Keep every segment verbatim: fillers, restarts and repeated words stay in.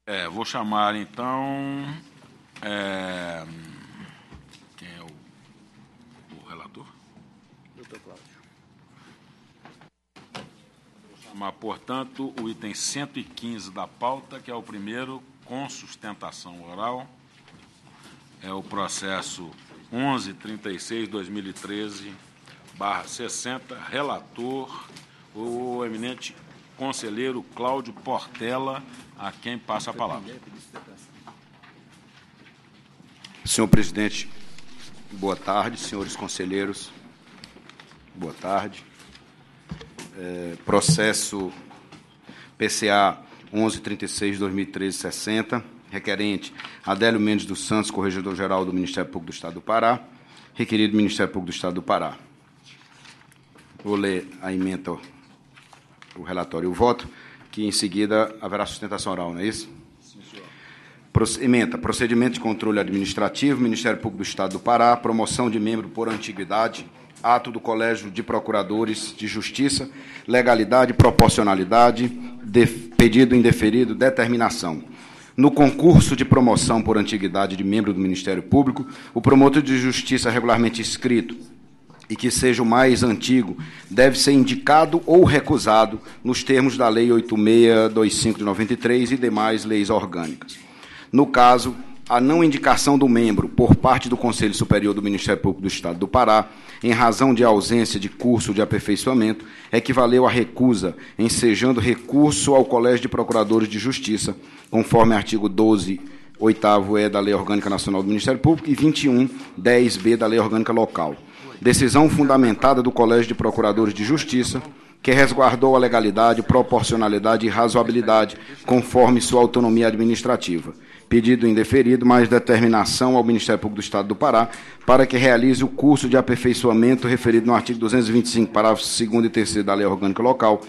É, vou chamar, então, é, quem é o, o relator? Doutor Cláudio. Vou chamar, portanto, o item cento e quinze da pauta, que é o primeiro, com sustentação oral. É o processo onze trinta e seis, dois mil e treze, barra sessenta, relator, o eminente conselheiro Cláudio Portela, a quem passa a palavra. Senhor presidente, boa tarde. Senhores conselheiros, boa tarde. É, processo P C A onze trinta e seis, dois mil e treze, sessenta, requerente Adélio Mendes dos Santos, Corregedor-Geral do Ministério Público do Estado do Pará, requerido do Ministério Público do Estado do Pará. Vou ler a ementa, o relatório e o voto, que em seguida haverá sustentação oral, não é isso? Sim, senhor. Ementa, procedimento de controle administrativo, Ministério Público do Estado do Pará, promoção de membro por antiguidade, ato do Colégio de Procuradores de Justiça, legalidade, proporcionalidade, de, pedido indeferido, determinação. No concurso de promoção por antiguidade de membro do Ministério Público, o promotor de justiça regularmente inscrito e que seja o mais antigo, deve ser indicado ou recusado nos termos da Lei oito mil seiscentos e vinte e cinco de noventa e três e demais leis orgânicas. No caso, a não indicação do membro por parte do Conselho Superior do Ministério Público do Estado do Pará, em razão de ausência de curso de aperfeiçoamento, equivaleu à recusa, ensejando recurso ao Colégio de Procuradores de Justiça, conforme artigo doze, oitavo E da Lei Orgânica Nacional do Ministério Público e vinte e um, dez B da Lei Orgânica Local. Decisão fundamentada do Colégio de Procuradores de Justiça, que resguardou a legalidade, proporcionalidade e razoabilidade, conforme sua autonomia administrativa. Pedido indeferido, mais determinação ao Ministério Público do Estado do Pará para que realize o curso de aperfeiçoamento referido no artigo duzentos e vinte e cinco, parágrafos segundo e terceiro da Lei Orgânica Local.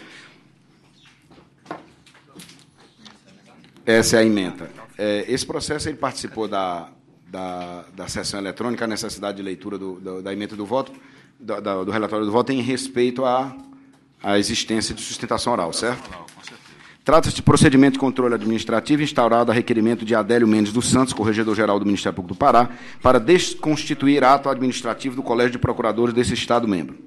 Essa é a ementa. É, esse processo ele participou da... Da, da sessão eletrônica, a necessidade de leitura do, do, da ementa do voto, do, do, do relatório do voto, em respeito à, à existência de sustentação oral, certo? Trata-se de procedimento de controle administrativo instaurado a requerimento de Adélio Mendes dos Santos, Corregedor-Geral do Ministério Público do Pará, para desconstituir ato administrativo do Colégio de Procuradores desse Estado-membro.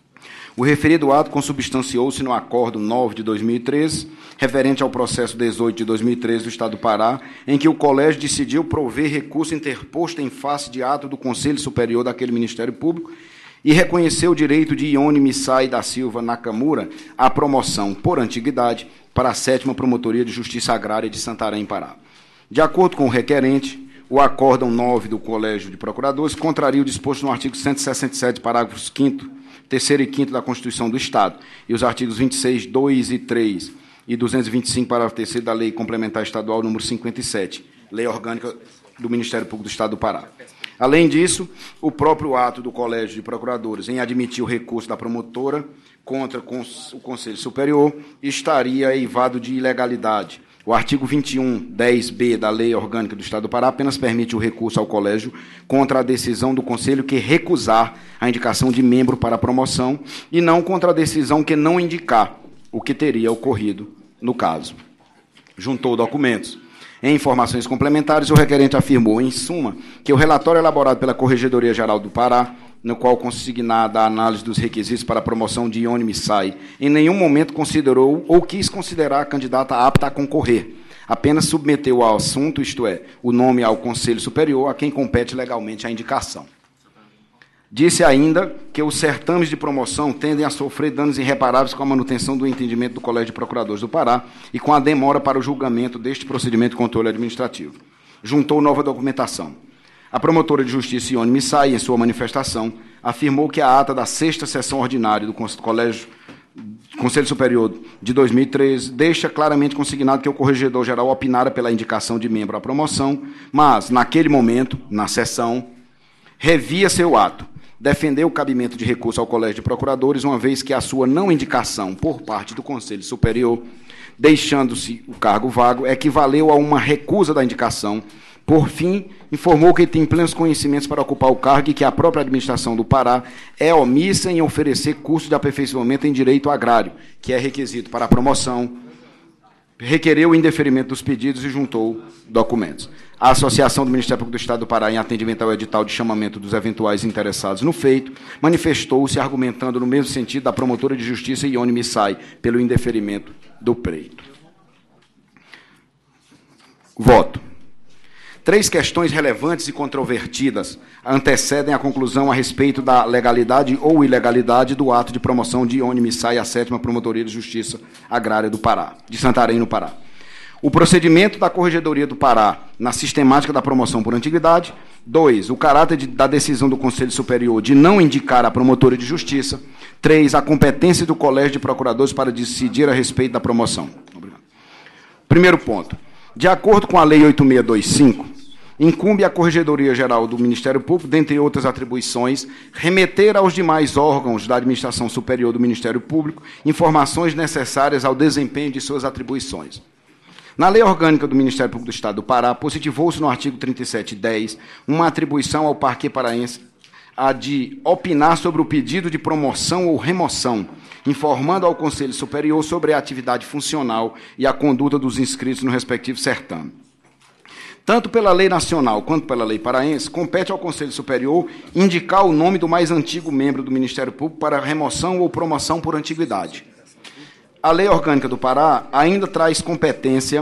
O referido ato consubstanciou-se no Acórdão nove de dois mil e treze, referente ao processo dezoito de dois mil e treze do Estado do Pará, em que o Colégio decidiu prover recurso interposto em face de ato do Conselho Superior daquele Ministério Público e reconheceu o direito de Ione Missai da Silva Nakamura à promoção por antiguidade para a sétima Promotoria de Justiça Agrária de Santarém, Pará. De acordo com o requerente, o Acórdão nove do Colégio de Procuradores contraria o disposto no artigo cento e sessenta e sete, parágrafos quinto, terceiro e quinto da Constituição do Estado, e os artigos vinte e seis, dois e três e duzentos e vinte e cinco, parágrafo terceiro da Lei Complementar Estadual número cinquenta e sete, Lei Orgânica do Ministério Público do Estado do Pará. Além disso, o próprio ato do Colégio de Procuradores em admitir o recurso da promotora contra o Conselho Superior estaria eivado de ilegalidade. O artigo vinte e um, dez B da Lei Orgânica do Estado do Pará apenas permite o recurso ao Colégio contra a decisão do Conselho que recusar a indicação de membro para a promoção e não contra a decisão que não indicar, o que teria ocorrido no caso. Juntou documentos. Em informações complementares, o requerente afirmou, em suma, que o relatório elaborado pela Corregedoria-Geral do Pará, no qual consignada a análise dos requisitos para a promoção de Ione Missai, em nenhum momento considerou ou quis considerar a candidata apta a concorrer. Apenas submeteu ao assunto, isto é, o nome ao Conselho Superior, a quem compete legalmente a indicação. Disse ainda que os certames de promoção tendem a sofrer danos irreparáveis com a manutenção do entendimento do Colégio de Procuradores do Pará e com a demora para o julgamento deste procedimento de controle administrativo. Juntou nova documentação. A promotora de justiça Ione Missai, em sua manifestação, afirmou que a ata da sexta sessão ordinária do Colégio, Conselho Superior de dois mil e treze deixa claramente consignado que o Corregedor-Geral opinara pela indicação de membro à promoção, mas, naquele momento, na sessão, revia seu ato, defendeu o cabimento de recurso ao Colégio de Procuradores, uma vez que a sua não indicação por parte do Conselho Superior, deixando-se o cargo vago, equivaleu a uma recusa da indicação. Por fim, informou que tem plenos conhecimentos para ocupar o cargo e que a própria administração do Pará é omissa em oferecer curso de aperfeiçoamento em direito agrário, que é requisito para a promoção, requereu o indeferimento dos pedidos e juntou documentos. A Associação do Ministério Público do Estado do Pará, em atendimento ao edital de chamamento dos eventuais interessados no feito, manifestou-se argumentando no mesmo sentido da promotora de justiça Ione Missai pelo indeferimento do pleito. Voto. Três questões relevantes e controvertidas antecedem a conclusão a respeito da legalidade ou ilegalidade do ato de promoção de Ione Missai à sétima Promotoria de Justiça Agrária do Pará, de Santarém, no Pará. O procedimento da Corregedoria do Pará na sistemática da promoção por antiguidade. Dois, o caráter de, da decisão do Conselho Superior de não indicar a promotora de justiça. Três, a competência do Colégio de Procuradores para decidir a respeito da promoção. Obrigado. Primeiro ponto. De acordo com a Lei oito mil seiscentos e vinte e cinco, incumbe à Corregedoria Geral do Ministério Público, dentre outras atribuições, remeter aos demais órgãos da administração superior do Ministério Público informações necessárias ao desempenho de suas atribuições. Na Lei Orgânica do Ministério Público do Estado do Pará, positivou-se no artigo trinta e sete, dez, uma atribuição ao Parquê Paraense a de opinar sobre o pedido de promoção ou remoção, informando ao Conselho Superior sobre a atividade funcional e a conduta dos inscritos no respectivo certame. Tanto pela lei nacional quanto pela lei paraense, compete ao Conselho Superior indicar o nome do mais antigo membro do Ministério Público para remoção ou promoção por antiguidade. A Lei Orgânica do Pará ainda traz competência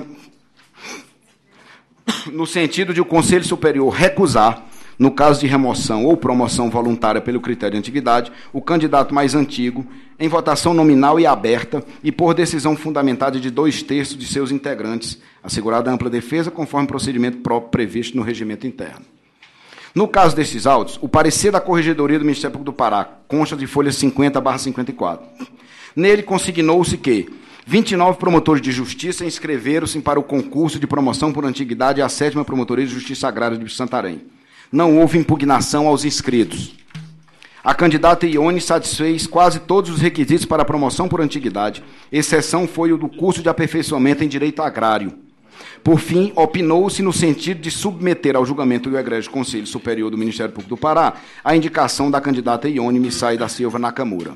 no sentido de o Conselho Superior recusar, no caso de remoção ou promoção voluntária pelo critério de antiguidade, o candidato mais antigo, em votação nominal e aberta e por decisão fundamentada de dois terços de seus integrantes, assegurada ampla defesa, conforme procedimento próprio previsto no regimento interno. No caso desses autos, o parecer da Corregedoria do Ministério Público do Pará consta de folha cinquenta barra cinquenta e quatro. Nele consignou-se que vinte e nove promotores de justiça inscreveram-se para o concurso de promoção por antiguidade à sétima Promotoria de Justiça Agrária de Santarém. Não houve impugnação aos inscritos. A candidata Ione satisfez quase todos os requisitos para a promoção por antiguidade, exceção foi o do curso de aperfeiçoamento em Direito Agrário. Por fim, opinou-se no sentido de submeter ao julgamento do Egrégio Conselho Superior do Ministério Público do Pará a indicação da candidata Ione Missai da Silva Nakamura.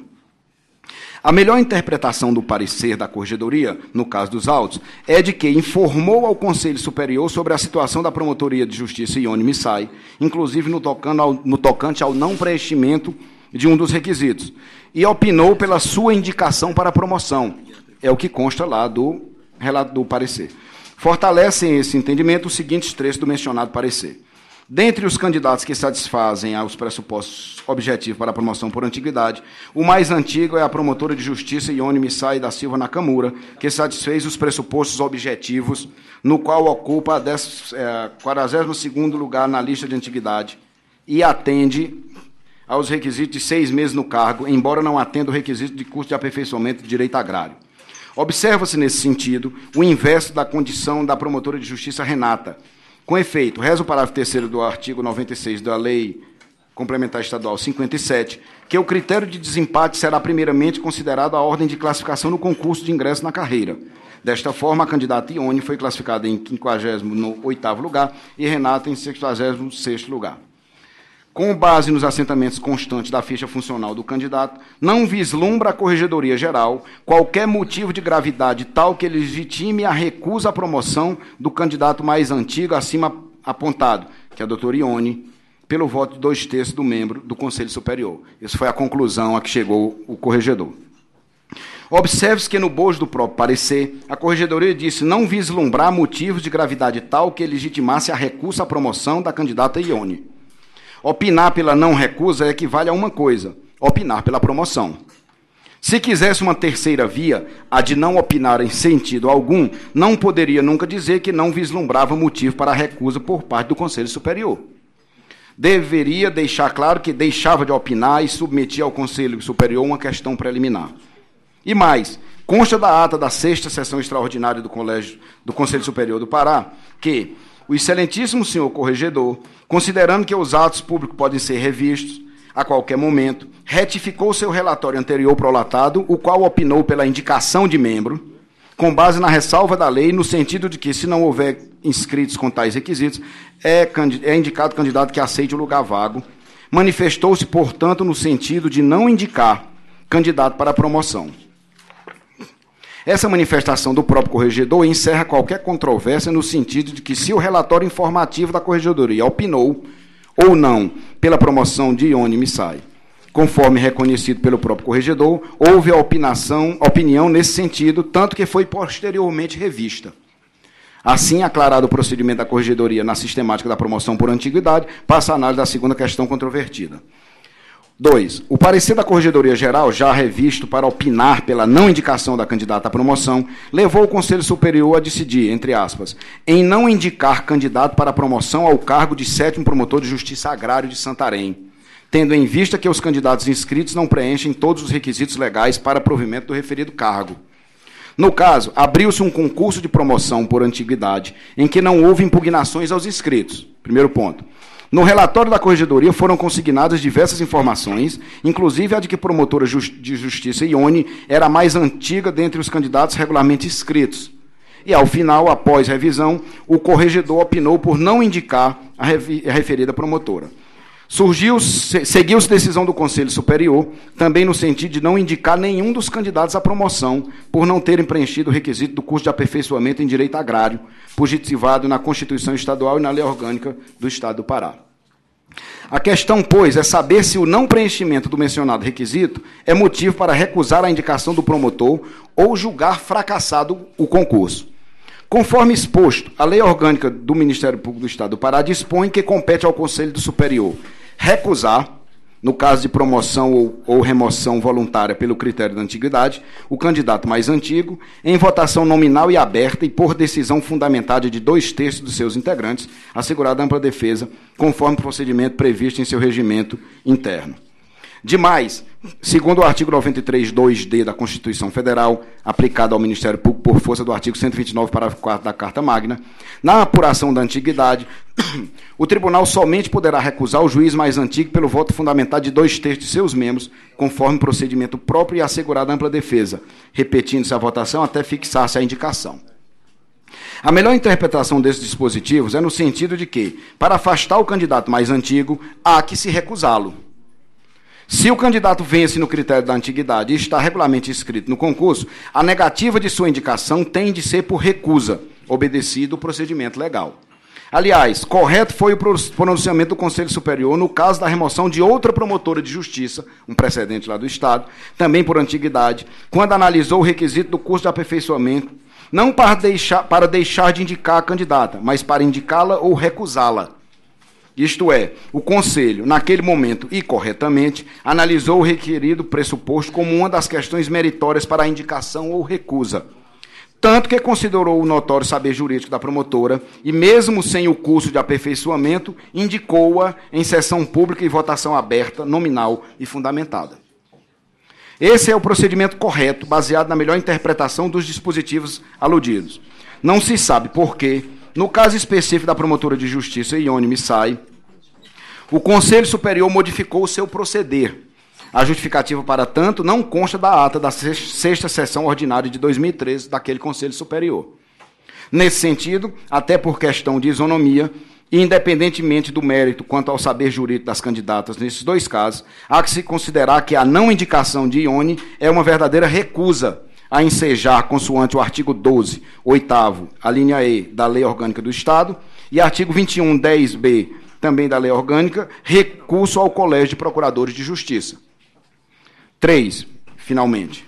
A melhor interpretação do parecer da Corregedoria, no caso dos autos, é de que informou ao Conselho Superior sobre a situação da Promotoria de Justiça Ione Missai, inclusive no, tocando ao, no tocante ao não preenchimento de um dos requisitos, e opinou pela sua indicação para a promoção. É o que consta lá do relato do parecer. Fortalecem esse entendimento os seguintes trechos do mencionado parecer. Dentre os candidatos que satisfazem aos pressupostos objetivos para a promoção por antiguidade, o mais antigo é a promotora de justiça Ione Missai da Silva Nakamura, que satisfez os pressupostos objetivos, no qual ocupa o quadragésimo segundo lugar na lista de antiguidade e atende aos requisitos de seis meses no cargo, embora não atenda o requisito de curso de aperfeiçoamento de direito agrário. Observa-se, nesse sentido, o inverso da condição da promotora de justiça Renata. Com efeito, reza o parágrafo terceiro do artigo noventa e seis da Lei Complementar Estadual cinquenta e sete, que o critério de desempate será primeiramente considerado a ordem de classificação no concurso de ingresso na carreira. Desta forma, a candidata Ione foi classificada em quinquagésimo oitavo lugar e Renata em sexagésimo sexto lugar. Com base nos assentamentos constantes da ficha funcional do candidato, não vislumbra a Corregedoria Geral qualquer motivo de gravidade tal que legitime a recusa à promoção do candidato mais antigo acima apontado, que é a doutora Ione, pelo voto de dois terços do membro do Conselho Superior. Essa foi a conclusão a que chegou o corregedor. Observe-se que, no bojo do próprio parecer, a Corregedoria disse não vislumbrar motivos de gravidade tal que legitimasse a recusa à promoção da candidata Ione. Opinar pela não recusa equivale a uma coisa, opinar pela promoção. Se quisesse uma terceira via, a de não opinar em sentido algum, não poderia nunca dizer que não vislumbrava motivo para a recusa por parte do Conselho Superior. Deveria deixar claro que deixava de opinar e submetia ao Conselho Superior uma questão preliminar. E mais, consta da ata da sexta sessão extraordinária do, Colégio, do Conselho Superior do Pará que o excelentíssimo senhor corregedor, considerando que os atos públicos podem ser revistos a qualquer momento, retificou seu relatório anterior prolatado, o qual opinou pela indicação de membro, com base na ressalva da lei, no sentido de que, se não houver inscritos com tais requisitos, é, é indicado o candidato que aceite o lugar vago. Manifestou-se, portanto, no sentido de não indicar candidato para a promoção. Essa manifestação do próprio corregedor encerra qualquer controvérsia no sentido de que, se o relatório informativo da corregedoria opinou ou não pela promoção de Ione Missai, conforme reconhecido pelo próprio corregedor, houve a opinação, opinião nesse sentido, tanto que foi posteriormente revista. Assim, aclarado o procedimento da corregedoria na sistemática da promoção por antiguidade, passa a análise da segunda questão controvertida. dois. O parecer da Corregedoria Geral, já revisto para opinar pela não indicação da candidata à promoção, levou o Conselho Superior a decidir, entre aspas, em não indicar candidato para a promoção ao cargo de sétimo promotor de Justiça Agrário de Santarém, tendo em vista que os candidatos inscritos não preenchem todos os requisitos legais para provimento do referido cargo. No caso, abriu-se um concurso de promoção por antiguidade, em que não houve impugnações aos inscritos. Primeiro ponto. No relatório da Corregedoria foram consignadas diversas informações, inclusive a de que a promotora de justiça Ione era a mais antiga dentre os candidatos regularmente inscritos. E, ao final, após revisão, o corregedor opinou por não indicar a referida promotora. Surgiu, seguiu-se decisão do Conselho Superior, também no sentido de não indicar nenhum dos candidatos à promoção, por não terem preenchido o requisito do curso de aperfeiçoamento em Direito Agrário, positivado na Constituição Estadual e na Lei Orgânica do Estado do Pará. A questão, pois, é saber se o não preenchimento do mencionado requisito é motivo para recusar a indicação do promotor ou julgar fracassado o concurso. Conforme exposto, a Lei Orgânica do Ministério Público do Estado do Pará dispõe que compete ao Conselho do Superior recusar, no caso de promoção ou, ou remoção voluntária pelo critério da antiguidade, o candidato mais antigo, em votação nominal e aberta e por decisão fundamentada de dois terços dos seus integrantes, assegurada ampla defesa, conforme o procedimento previsto em seu regimento interno. Demais, segundo o artigo noventa e três, dois D da Constituição Federal, aplicado ao Ministério Público por força do artigo cento e vinte e nove, parágrafo quarto da Carta Magna, na apuração da antiguidade, o tribunal somente poderá recusar o juiz mais antigo pelo voto fundamentado de dois terços de seus membros, conforme procedimento próprio e assegurada ampla defesa, repetindo-se a votação até fixar-se a indicação. A melhor interpretação desses dispositivos é no sentido de que, para afastar o candidato mais antigo, há que se recusá-lo. Se o candidato vence no critério da antiguidade e está regularmente inscrito no concurso, a negativa de sua indicação tem de ser por recusa, obedecido o procedimento legal. Aliás, correto foi o pronunciamento do Conselho Superior no caso da remoção de outra promotora de justiça, um precedente lá do Estado, também por antiguidade, quando analisou o requisito do curso de aperfeiçoamento, não para deixar, para deixar de indicar a candidata, mas para indicá-la ou recusá-la. Isto é, o Conselho, naquele momento e corretamente, analisou o requerido pressuposto como uma das questões meritórias para a indicação ou recusa, tanto que considerou o notório saber jurídico da promotora e, mesmo sem o curso de aperfeiçoamento, indicou-a em sessão pública e votação aberta, nominal e fundamentada. Esse é o procedimento correto, baseado na melhor interpretação dos dispositivos aludidos. Não se sabe por quê, no caso específico da promotora de justiça Ione Missai, o Conselho Superior modificou o seu proceder. A justificativa, para tanto, não consta da ata da sexta sessão ordinária de dois mil e treze daquele Conselho Superior. Nesse sentido, até por questão de isonomia, e independentemente do mérito quanto ao saber jurídico das candidatas nesses dois casos, há que se considerar que a não indicação de Ione é uma verdadeira recusa a ensejar, consoante o artigo doze, oitavo, a linha E da Lei Orgânica do Estado, e artigo vinte e um, dez B, também da Lei Orgânica, recurso ao Colégio de Procuradores de Justiça. três. Finalmente.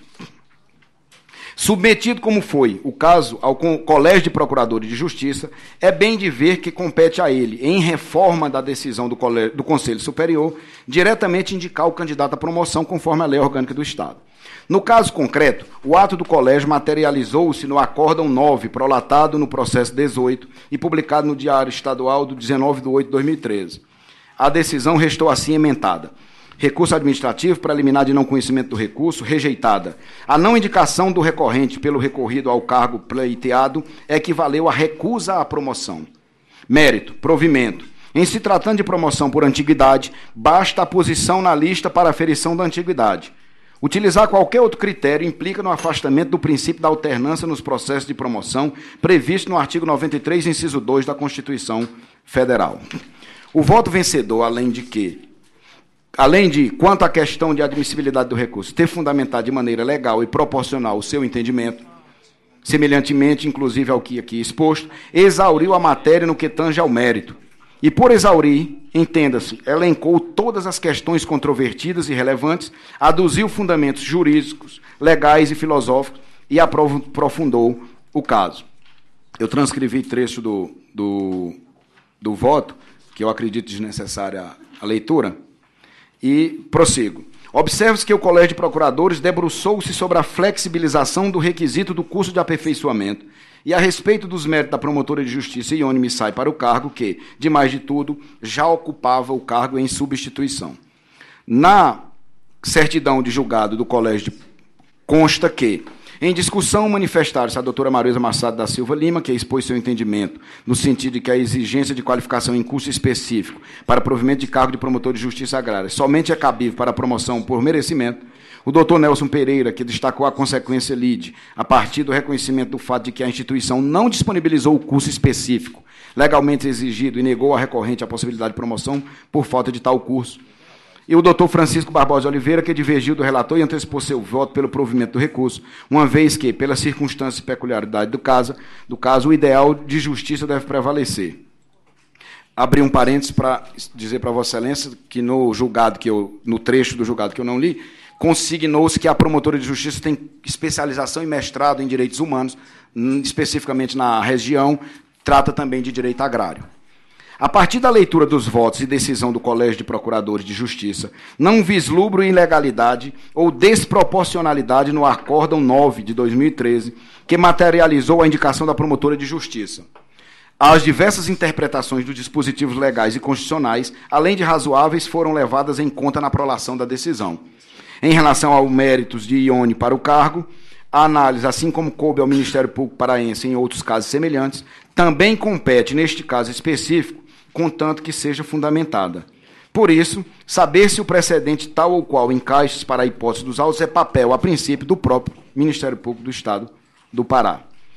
Submetido como foi o caso ao Colégio de Procuradores de Justiça, é bem de ver que compete a ele, em reforma da decisão do, Colégio, do Conselho Superior, diretamente indicar o candidato à promoção conforme a Lei Orgânica do Estado. No caso concreto, o ato do colégio materializou-se no Acórdão nove, prolatado no processo dezoito e publicado no Diário Estadual do dezenove de oito de dois mil e treze. A decisão restou assim emendada. Recurso administrativo preliminar de não conhecimento do recurso, rejeitada. A não indicação do recorrente pelo recorrido ao cargo pleiteado equivaleu à recusa à promoção. Mérito, provimento. Em se tratando de promoção por antiguidade, basta a posição na lista para aferição da antiguidade. Utilizar qualquer outro critério implica no afastamento do princípio da alternância nos processos de promoção, previsto no artigo noventa e três, inciso dois da Constituição Federal. O voto vencedor, além de que, além de, quanto à questão de admissibilidade do recurso, ter fundamentado de maneira legal e proporcional o seu entendimento, semelhantemente, inclusive ao que aqui exposto, exauriu a matéria no que tange ao mérito. E, por exaurir, entenda-se, elencou todas as questões controvertidas e relevantes, aduziu fundamentos jurídicos, legais e filosóficos e aprofundou o caso. Eu transcrevi trecho do, do, do voto, que eu acredito desnecessária a leitura, e prossigo. Observe-se que o Colégio de Procuradores debruçou-se sobre a flexibilização do requisito do curso de aperfeiçoamento e a respeito dos méritos da promotora de justiça Ione Missai para o cargo que, de mais de tudo, já ocupava o cargo em substituição. Na certidão de julgado do Colégio consta que, em discussão, manifestaram-se a doutora Marisa Massado da Silva Lima, que expôs seu entendimento no sentido de que a exigência de qualificação em curso específico para provimento de cargo de promotor de justiça agrária somente é cabível para a promoção por merecimento. O doutor Nelson Pereira, que destacou a consequência lide, a partir do reconhecimento do fato de que a instituição não disponibilizou o curso específico legalmente exigido e negou à recorrente a possibilidade de promoção por falta de tal curso. E o doutor Francisco Barbosa Oliveira, que divergiu do relator e antecipou seu voto pelo provimento do recurso, uma vez que, pelas circunstâncias e peculiaridade do caso, do caso, o ideal de justiça deve prevalecer. Abri um parênteses para dizer para Vossa Excelência que no julgado que eu, no trecho do julgado que eu não li, consignou-se que a promotora de justiça tem especialização e mestrado em direitos humanos, especificamente na região, trata também de direito agrário. A partir da leitura dos votos e decisão do Colégio de Procuradores de Justiça, não vislumbro ilegalidade ou desproporcionalidade no Acórdão nove de dois mil e treze, que materializou a indicação da promotora de justiça. As diversas interpretações dos dispositivos legais e constitucionais, além de razoáveis, foram levadas em conta na prolação da decisão. Em relação aos méritos de Ione para o cargo, a análise, assim como coube ao Ministério Público Paraense em outros casos semelhantes, também compete, neste caso específico, contanto que seja fundamentada. Por isso, saber se o precedente tal ou qual encaixa para a hipótese dos autos é papel, a princípio, do próprio Ministério Público do Estado do Pará.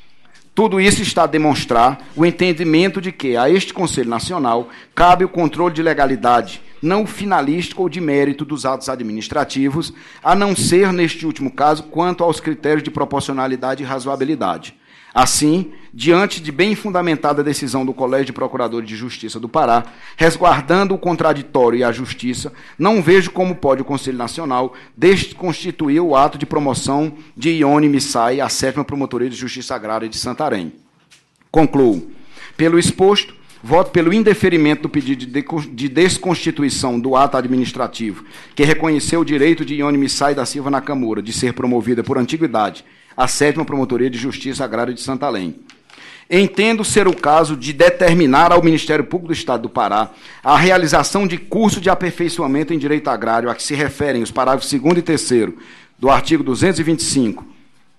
Tudo isso está a demonstrar o entendimento de que, a este Conselho Nacional, cabe o controle de legalidade, não finalístico ou de mérito dos atos administrativos, a não ser, neste último caso, quanto aos critérios de proporcionalidade e razoabilidade. Assim, diante de bem fundamentada decisão do Colégio de Procuradores de Justiça do Pará, resguardando o contraditório e a justiça, não vejo como pode o Conselho Nacional desconstituir o ato de promoção de Ione Missai à sétima Promotoria de Justiça Agrária de Santarém. Concluo. Pelo exposto, voto pelo indeferimento do pedido de desconstituição do ato administrativo, que reconheceu o direito de Ione Missai da Silva Nakamura de ser promovida por antiguidade à sétima Promotoria de Justiça Agrária de Santarém. Entendo ser o caso de determinar ao Ministério Público do Estado do Pará a realização de curso de aperfeiçoamento em direito agrário a que se referem os parágrafos segundo e terceiro do artigo duzentos e vinte e cinco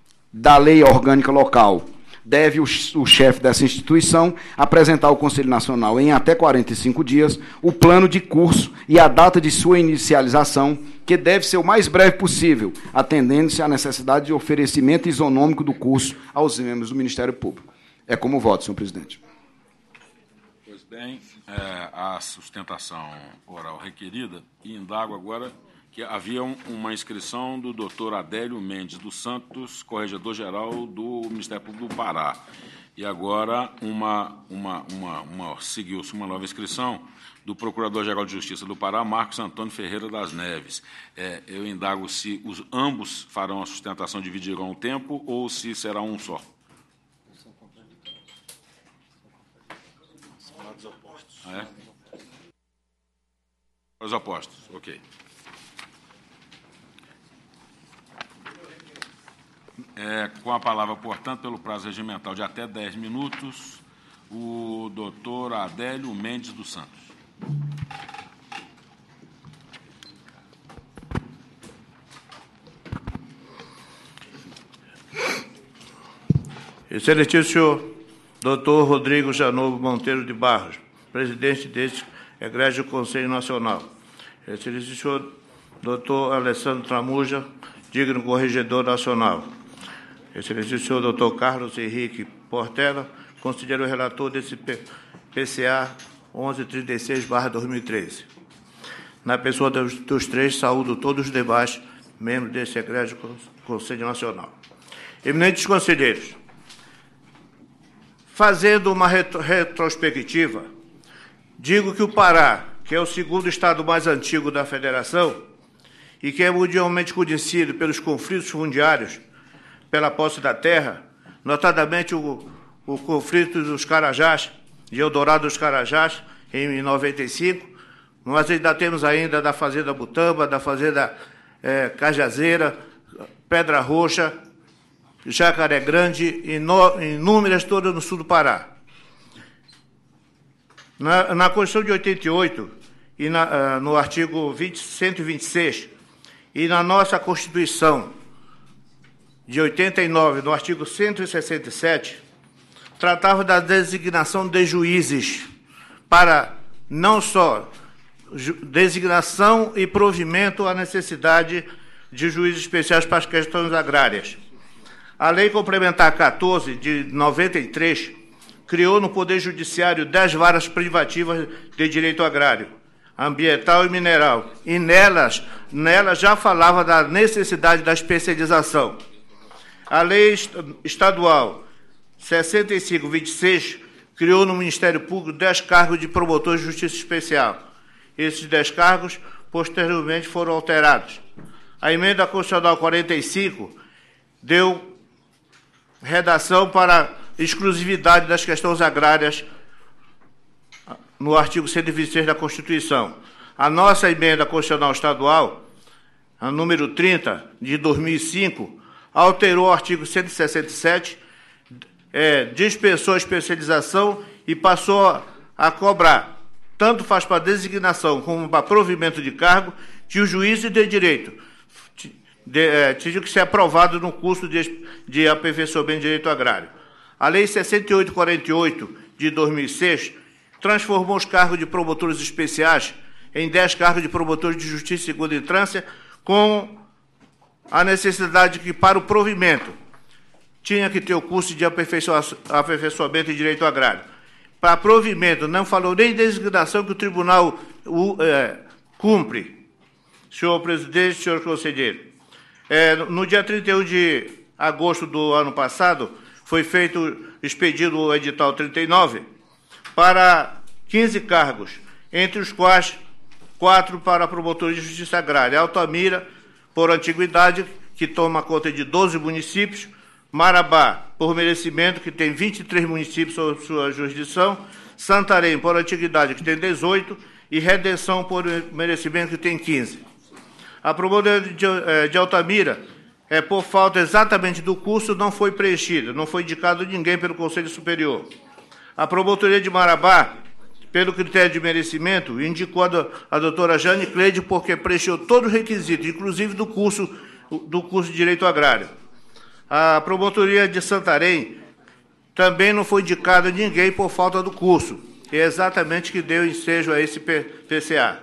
da Lei Orgânica Local. Deve o, o chefe dessa instituição apresentar ao Conselho Nacional em até quarenta e cinco dias o plano de curso e a data de sua inicialização, que deve ser o mais breve possível, atendendo-se à necessidade de oferecimento isonômico do curso aos membros do Ministério Público. É como voto, senhor presidente. Pois bem, é, a sustentação oral requerida, e indago agora que havia um, uma inscrição do doutor Adélio Mendes dos Santos, corregedor-geral do Ministério Público do Pará. E agora uma, uma, uma, uma, seguiu-se uma nova inscrição do Procurador-Geral de Justiça do Pará, Marcos Antônio Ferreira das Neves. É, eu indago se os, ambos farão a sustentação, dividirão o tempo, ou se será um só. São lados opostos. Ah, é? Os opostos, ok. É, com a palavra, portanto, pelo prazo regimental de até dez minutos, o doutor Adélio Mendes dos Santos. Excelentíssimo senhor doutor Rodrigo Janovo Monteiro de Barros, presidente deste egrégio Conselho Nacional. Excelentíssimo senhor doutor Alessandro Tramuja, digno corregedor nacional. Excelentíssimo senhor doutor Carlos Henrique Portela, conselheiro relator desse P C A onze trinta e seis barra dois mil e treze. Na pessoa dos, dos três, saúdo todos os demais membros desse egrégio Conselho Nacional. Eminentes conselheiros, Fazendo uma retro retrospectiva, digo que o Pará, que é o segundo estado mais antigo da federação e que é mundialmente conhecido pelos conflitos fundiários, pela posse da terra, notadamente o, o conflito dos Carajás, de Eldorado dos Carajás, em noventa e cinco, nós ainda temos ainda da Fazenda Butamba, da Fazenda é, Cajazeira, Pedra Roxa, Jacaré Grande, e no, inúmeras todas no sul do Pará. Na, na Constituição de oitenta e oito, e na, uh, no artigo vinte, cento e vinte e seis, e na nossa Constituição de oitenta e nove, no artigo cento e sessenta e sete, tratava da designação de juízes para não só designação e provimento à necessidade de juízes especiais para as questões agrárias. A Lei Complementar quatorze, de noventa e três, criou no Poder Judiciário dez varas privativas de direito agrário, ambiental e mineral, e nelas, nelas já falava da necessidade da especialização. A Lei Estadual sessenta e cinco, vinte e seis criou no Ministério Público dez cargos de promotor de justiça especial. Esses dez cargos, posteriormente, foram alterados. A Emenda Constitucional quarenta e cinco deu redação para exclusividade das questões agrárias no artigo cento e vinte e seis da Constituição. A nossa Emenda Constitucional Estadual, a número trinta, de dois mil e cinco, alterou o artigo cento e sessenta e sete, é, dispensou a especialização e passou a cobrar, tanto faz para designação como para provimento de cargo, que o juiz de direito de, é, tinha que ser aprovado no curso de, de aperfeiçoamento de direito agrário. A Lei sessenta e oito, quarenta e oito, de dois mil e seis, transformou os cargos de promotores especiais em dez cargos de promotores de justiça em segunda instância, com a necessidade que, para o provimento, tinha que ter o curso de aperfeiçoamento em direito agrário. Para provimento, não falou nem designação que o tribunal o, é, cumpre. Senhor presidente, senhor conselheiro, é, no dia trinta e um de agosto do ano passado, foi feito, expedido o edital trinta e nove, para quinze cargos, entre os quais quatro para promotores de justiça agrária. Altamira, por antiguidade, que toma conta de doze municípios, Marabá, por merecimento, que tem vinte e três municípios sob sua jurisdição, Santarém, por antiguidade, que tem dezoito, e Redenção, por merecimento, que tem quinze. A promotoria de, de Altamira, é, por falta exatamente do curso, não foi preenchida, não foi indicado ninguém pelo Conselho Superior. A promotoria de Marabá, pelo critério de merecimento, indicou a, do, a doutora Jane Cleide, porque preencheu todos os requisitos, inclusive do curso, do curso de Direito Agrário. A promotoria de Santarém também não foi indicado ninguém por falta do curso. É exatamente que deu ensejo a esse P C A.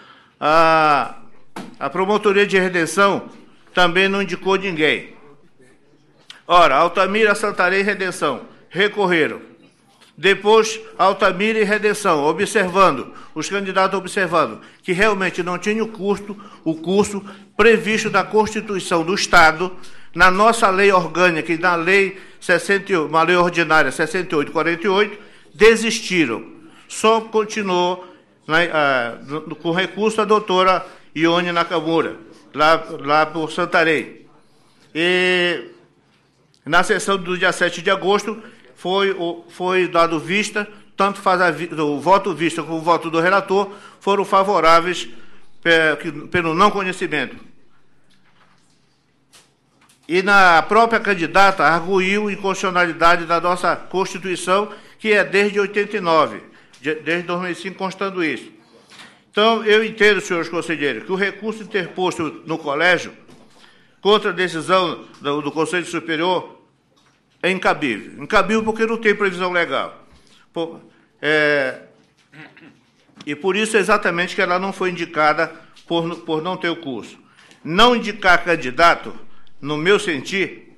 A, a promotoria de Redenção também não indicou ninguém. Ora, Altamira, Santarém e Redenção recorreram. Depois, Altamira e Redenção, observando, os candidatos observando, que realmente não tinha o curso, o curso previsto da Constituição do Estado, na nossa lei orgânica e na lei sessenta e oito, uma lei ordinária sessenta e oito, quarenta e oito, desistiram. Só continuou, né, ah, com recurso a doutora Ione Nakamura, lá, lá por Santarém. E na sessão do dia sete de agosto, foi, foi dado vista, tanto faz a, o voto vista como o voto do relator, foram favoráveis pelo não conhecimento. E na própria candidata arguiu inconstitucionalidade da nossa Constituição, que é desde oitenta e nove, desde dois mil e cinco, constando isso. Então, eu entendo, senhores conselheiros, que o recurso interposto no colégio contra a decisão do, do Conselho Superior é incabível. Incabível porque não tem previsão legal. Por, é, e por isso, exatamente, que ela não foi indicada por, por não ter o curso. Não indicar candidato, no meu sentir,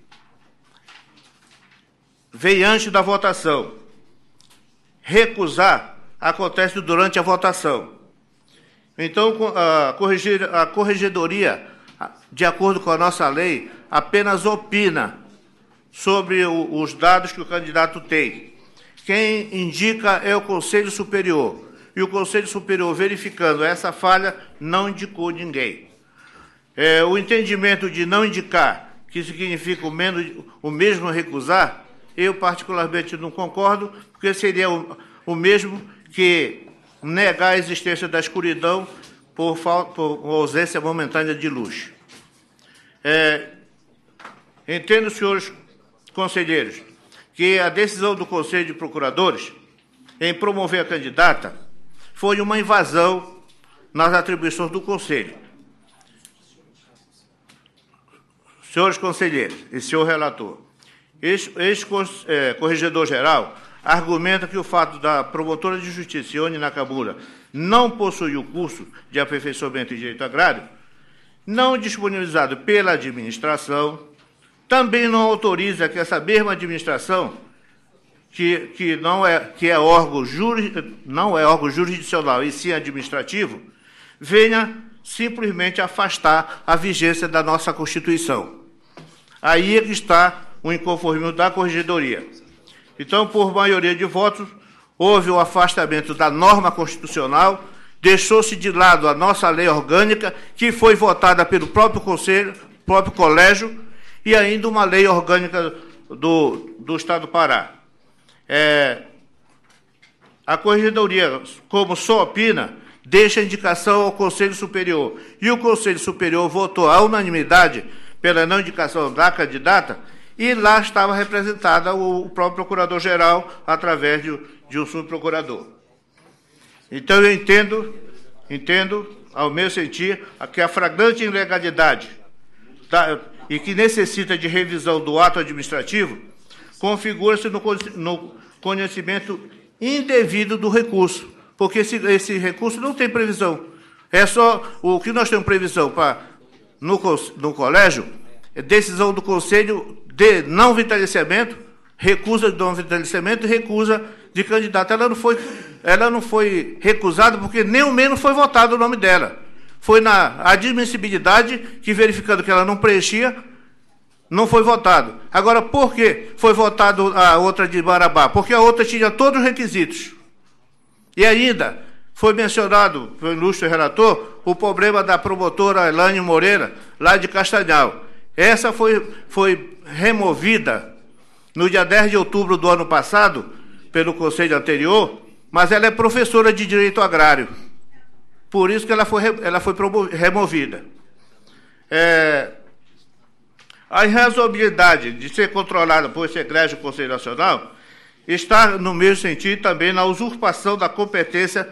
veio antes da votação. Recusar acontece durante a votação. Então, a, corrigir, a corregedoria, de acordo com a nossa lei, apenas opina sobre o, os dados que o candidato tem. quem indica é o Conselho Superior. E o Conselho Superior, verificando essa falha, não indicou ninguém. É, o entendimento de não indicar, que significa o, menos, o mesmo recusar, eu particularmente não concordo, porque seria o, o mesmo que negar a existência da escuridão por, falta, por ausência momentânea de luz. É, entendo, senhores conselheiros, que a decisão do Conselho de Procuradores em promover a candidata foi uma invasão nas atribuições do Conselho. Senhores conselheiros e senhor relator, ex-corregedor-geral argumenta que o fato da promotora de justiça, Ione Nakamura, não possuir o curso de aperfeiçoamento em direito agrário, não disponibilizado pela administração, também não autoriza que essa mesma administração, que, que, não, é, que é órgão juri, não é órgão jurisdicional e sim administrativo, venha simplesmente afastar a vigência da nossa Constituição. Aí é que está o inconformismo da Corregedoria. Então, por maioria de votos, houve o afastamento da norma constitucional, deixou-se de lado a nossa lei orgânica, que foi votada pelo próprio Conselho, próprio Colégio, e ainda uma lei orgânica do, do Estado do Pará. É, a Corregedoria, como só opina, deixa a indicação ao Conselho Superior. E o Conselho Superior votou à unanimidade pela não indicação da candidata, e lá estava representada o próprio Procurador-Geral através de, de um subprocurador. Então, eu entendo, entendo, ao meu sentir, que a flagrante ilegalidade tá, e que necessita de revisão do ato administrativo configura-se no, no conhecimento indevido do recurso, porque esse, esse recurso não tem previsão. É só o que nós temos previsão para, no, no colégio, é decisão do Conselho de não vitaliciamento, recusa de não vitaliciamento e recusa de candidato. Ela não foi, ela não foi recusada porque nem o menos foi votado o nome dela. Foi na admissibilidade que, verificando que ela não preenchia, não foi votado. Agora, por que foi votado a outra de Marabá? Porque a outra tinha todos os requisitos. E ainda foi mencionado pelo ilustre relator o problema da promotora Elaine Moreira, lá de Castanhal. Essa foi, foi removida no dia dez de outubro do ano passado, pelo conselho anterior, mas ela é professora de Direito Agrário. Por isso que ela foi, ela foi removida. É, a irrazoabilidade de ser controlada por esse egrégio Conselho Nacional está, no meu sentido, também na usurpação da competência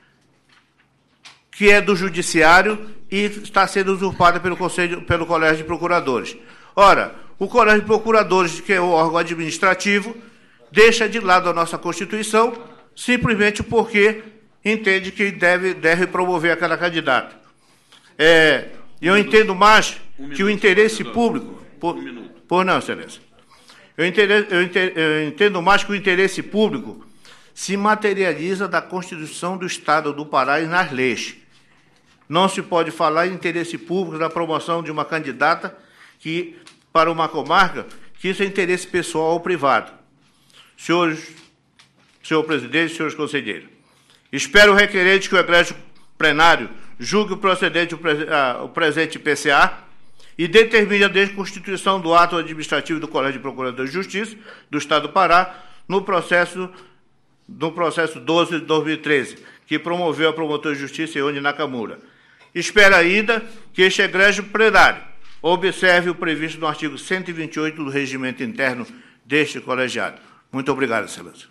que é do Judiciário e está sendo usurpada pelo, Conselho, pelo Colégio de Procuradores. Ora, o Colégio de Procuradores, que é o órgão administrativo, deixa de lado a nossa Constituição simplesmente porque entende que deve, deve promover aquela candidata. É, eu entendo mais um que o interesse público... Por, um por não, excelência. Eu entendo, eu, entendo, eu entendo mais que o interesse público se materializa da Constituição do Estado do Pará e nas leis. Não se pode falar em interesse público na promoção de uma candidata que, para uma comarca, que isso é interesse pessoal ou privado. Senhores, senhor presidente, senhores conselheiros, espero o requerente que o egrégio plenário julgue o procedente o, pre, a, o presente P C A e determine a desconstituição do ato administrativo do Colégio de Procuradores de Justiça do Estado do Pará no processo, no processo doze de dois mil e treze, que promoveu a promotora de justiça Ione Nakamura. Espero ainda que este egrégio plenário observe o previsto no artigo cento e vinte e oito do regimento interno deste colegiado. Muito obrigado, excelência.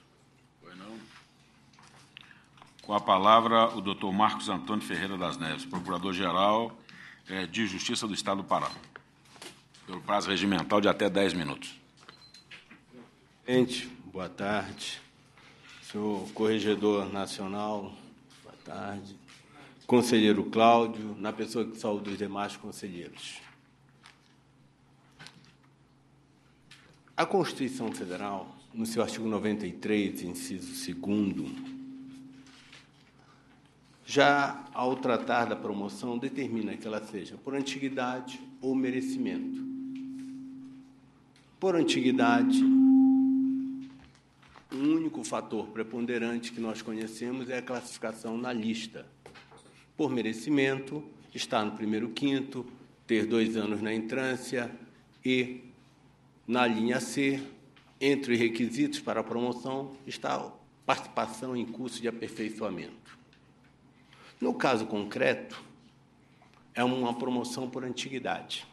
Com a palavra, o doutor Marcos Antônio Ferreira das Neves, Procurador-Geral de Justiça do Estado do Pará, pelo prazo regimental de até dez minutos. Presidente, boa tarde. Senhor Corregedor Nacional, boa tarde. Conselheiro Cláudio, na pessoa que saúda os demais conselheiros. A Constituição Federal, no seu artigo noventa e três, inciso segundo, já, ao tratar da promoção, determina que ela seja por antiguidade ou merecimento. Por antiguidade, um único fator preponderante que nós conhecemos é a classificação na lista. Por merecimento, estar no primeiro quinto, ter dois anos na entrância e, na linha C, entre os requisitos para a promoção, está a participação em curso de aperfeiçoamento. No caso concreto, é uma promoção por antiguidade.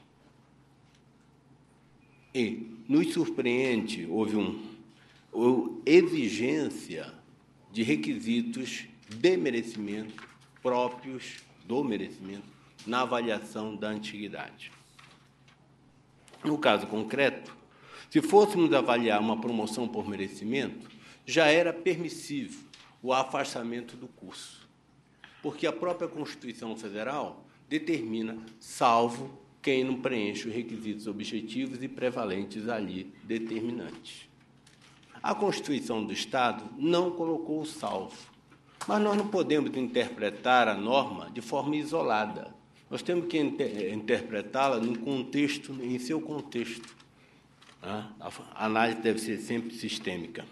E nos surpreende, houve um, uma exigência de requisitos de merecimento próprios do merecimento na avaliação da antiguidade. No caso concreto, se fôssemos avaliar uma promoção por merecimento, já era permissível o afastamento do curso, porque a própria Constituição Federal determina, salvo quem não preenche os requisitos objetivos e prevalentes ali determinantes. A Constituição do Estado não colocou o salvo, mas nós não podemos interpretar a norma de forma isolada. Nós temos que inter interpretá-la no contexto, em seu contexto. A análise deve ser sempre sistêmica.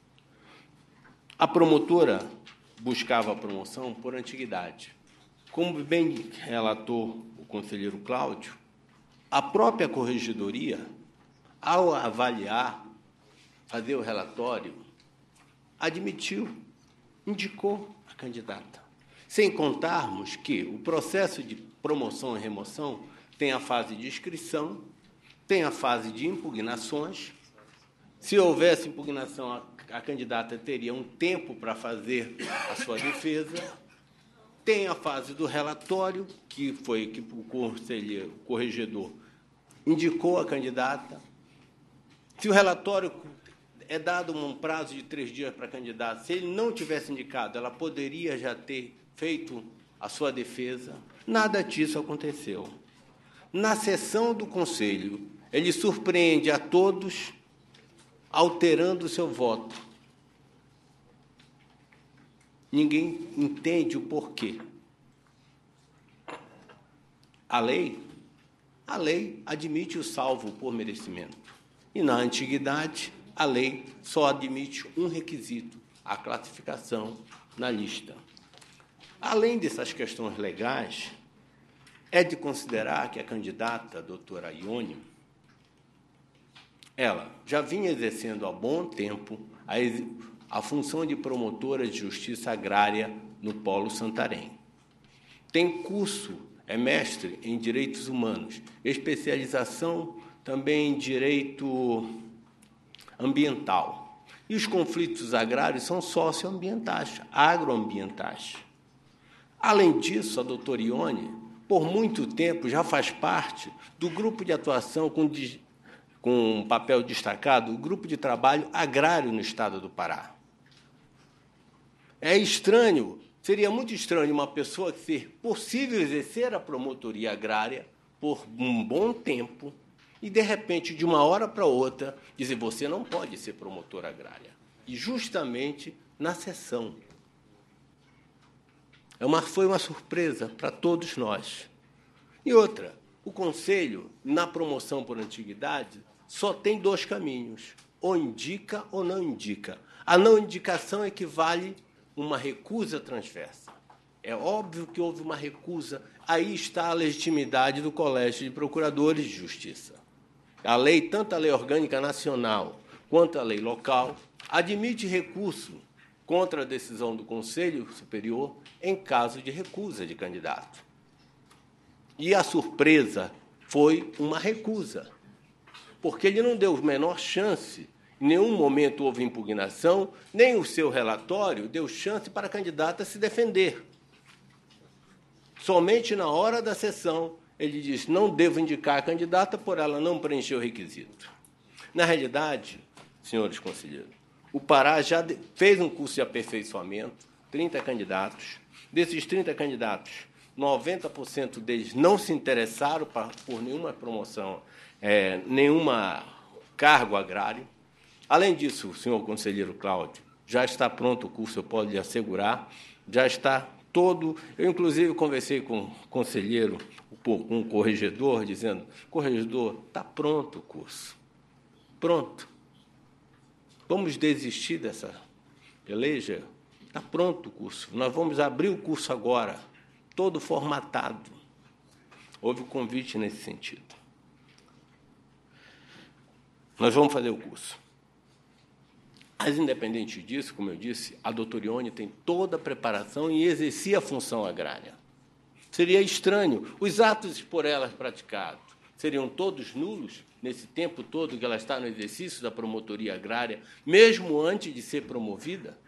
A promotora buscava a promoção por antiguidade. Como bem relatou o conselheiro Cláudio, a própria corregedoria, ao avaliar, fazer o relatório, admitiu, indicou a candidata. Sem contarmos que o processo de promoção e remoção tem a fase de inscrição, tem a fase de impugnações. Se houvesse impugnação, a, a candidata teria um tempo para fazer a sua defesa. Tem a fase do relatório, que foi que o conselheiro, o corregedor, indicou a candidata. Se o relatório é dado um prazo de três dias para a candidata, se ele não tivesse indicado, ela poderia já ter feito a sua defesa. Nada disso aconteceu. Na sessão do Conselho, ele surpreende a todos, alterando o seu voto. Ninguém entende o porquê. A lei, a lei admite o salvo por merecimento. E, na antiguidade, a lei só admite um requisito, a classificação na lista. Além dessas questões legais, é de considerar que a candidata, a doutora Ione, ela já vinha exercendo há bom tempo a, a função de promotora de justiça agrária no Polo Santarém. Tem curso, é mestre em Direitos Humanos, especialização também em Direito Ambiental. E os conflitos agrários são socioambientais, agroambientais. Além disso, a doutora Ione, por muito tempo, já faz parte do grupo de atuação com, com um papel destacado, o Grupo de Trabalho Agrário no Estado do Pará. É estranho, seria muito estranho uma pessoa ser possível exercer a promotoria agrária por um bom tempo e, de repente, de uma hora para outra, dizer você não pode ser promotora agrária. E, justamente, na sessão. É uma, foi uma surpresa para todos nós. E outra, o Conselho, na promoção por antiguidade, só tem dois caminhos, ou indica ou não indica. A não indicação equivale a uma recusa transversa. É óbvio que houve uma recusa, aí está a legitimidade do Colégio de Procuradores de Justiça. A lei, tanto a lei orgânica nacional quanto a lei local, admite recurso contra a decisão do Conselho Superior em caso de recusa de candidato. E a surpresa foi uma recusa, porque ele não deu a menor chance, em nenhum momento houve impugnação, nem o seu relatório deu chance para a candidata se defender. Somente na hora da sessão, ele disse, não devo indicar a candidata por ela não preencher o requisito. Na realidade, senhores conselheiros, o Pará já fez um curso de aperfeiçoamento, trinta candidatos. Desses trinta candidatos, noventa por cento deles não se interessaram por nenhuma promoção, é, nenhuma cargo agrário. Além disso, senhor conselheiro Cláudio, já está pronto o curso, eu posso lhe assegurar, já está todo... Eu, inclusive, conversei com o conselheiro, com o corregedor, dizendo, corregedor, está pronto o curso. Pronto. vamos desistir dessa peleja? Está pronto o curso. Nós vamos abrir o curso agora, todo formatado. Houve um convite nesse sentido. Nós vamos fazer o curso. Mas, independente disso, como eu disse, a doutora Ione tem toda a preparação e exercia a função agrária. Seria estranho. Os atos por ela praticados seriam todos nulos nesse tempo todo que ela está no exercício da promotoria agrária, mesmo antes de ser promovida?